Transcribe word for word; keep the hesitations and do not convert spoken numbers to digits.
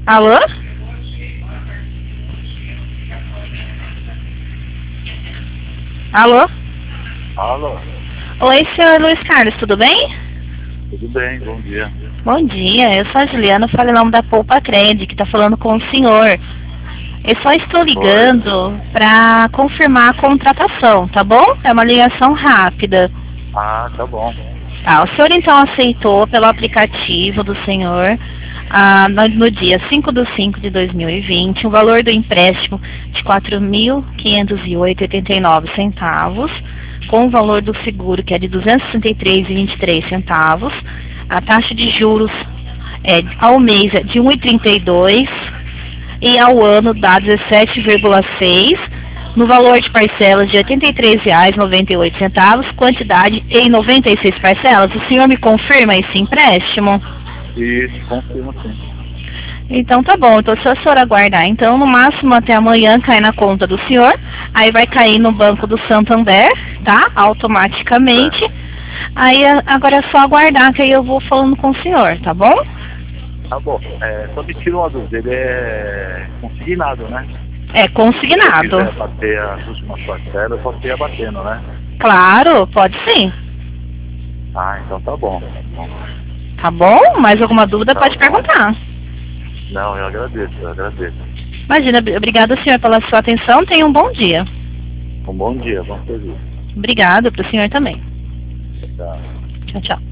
Alô? Alô? Alô? Oi, senhor Luiz Carlos, tudo bem? Tudo bem, bom dia. Bom dia, eu sou a Juliana, falei em nome da Poupa Cred, que está falando com o senhor. Eu só estou ligando para confirmar a contratação, tá bom? É uma ligação rápida. Ah, tá bom. Tá, o senhor então aceitou pelo aplicativo do senhor, ah, no, no dia cinco de cinco de dois mil e vinte, o valor do empréstimo de quatro mil quinhentos e oito reais e oitenta e nove centavos, com o valor do seguro que é de duzentos e sessenta e três reais e vinte e três centavos, a taxa de juros é, ao mês é de um vírgula trinta e dois e ao ano dá dezessete vírgula seis, no valor de parcelas de oitenta e três reais e noventa e oito centavos, quantidade em noventa e seis parcelas. O senhor me confirma esse empréstimo? Isso, confirmo sim. Então tá bom, então se o senhor aguardar, então no máximo até amanhã cai na conta do senhor, aí vai cair no banco do Santander, tá? Automaticamente. É. Aí agora é só aguardar que aí eu vou falando com o senhor, tá bom? Tá bom. É, só me tira uma dúvida, ele é consignado, né? É Se consignado. quiser bater as últimas parcelas, só ser abatendo, né? Claro, pode sim. Ah, então tá bom. Bom, Tá bom? Mais alguma dúvida Tá pode bom. perguntar. Não, eu agradeço, eu agradeço. Imagina, obrigada senhor pela sua atenção, tenha um bom dia. Um bom dia, bom serviço. Obrigado para o senhor também. Tchau. Tchau, tchau.